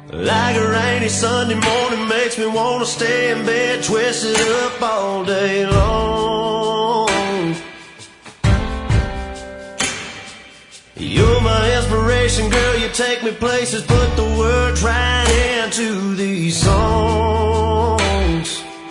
Like a rainy Sunday morning makes me wanna stay in bed, twisted up all day long. You're my inspiration, girl, you take me places, put the words right into these songs.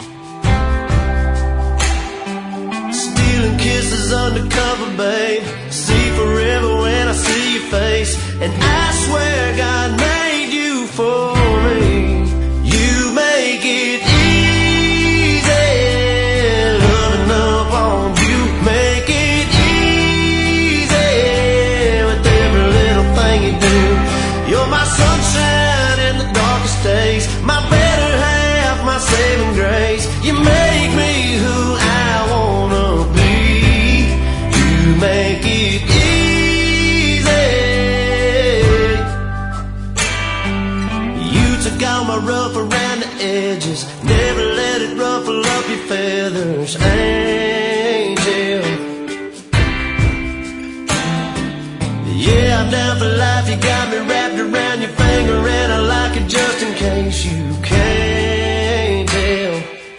Stealing kisses undercover, babe, see forever when I see your face. And I swear God made you for me. You make it easy, loving up on you. Make it easy with every little thing you do. You're my sunshine in the darkest days, my better half, my saving grace. You make me who I wanna be. You make it easy. Got my rough around the edges, never let it ruffle up your feathers, angel. Yeah, I'm down for life, you got me wrapped around your finger, and I like it just in case you can't tell.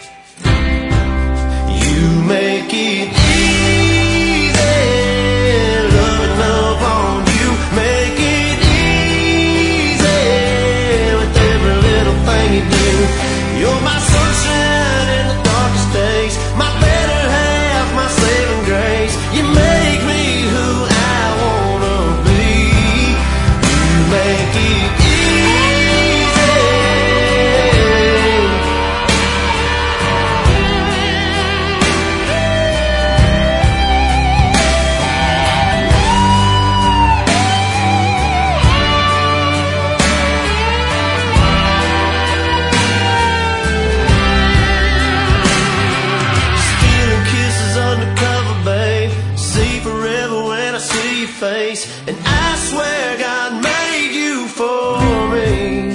You make it easy, loving up on you. Make it easy with every little thing you do. You're my sunshine in the darkest days, my better half, my saving grace. You make me who I wanna be. You make it easy. Stealing kisses undercover, babe, see forever when I see your face. And I swear God made you for me.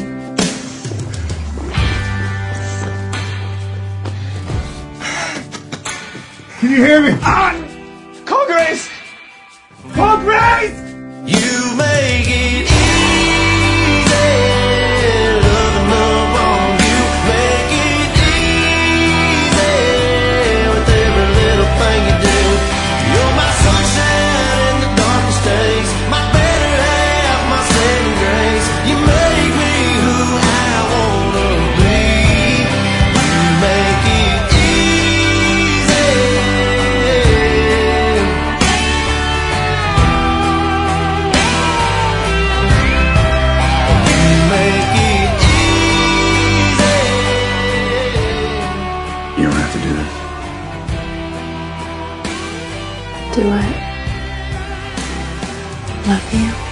Can you hear me? Call Grace! Call Grace! You make it easy, loving up on you. Make it easy with every little thing you do. You're my sunshine in the darkest days, my better half, my saving grace. You make me who I wanna be. You make it easy. Make it easy. You don't have to do that. Do I love you?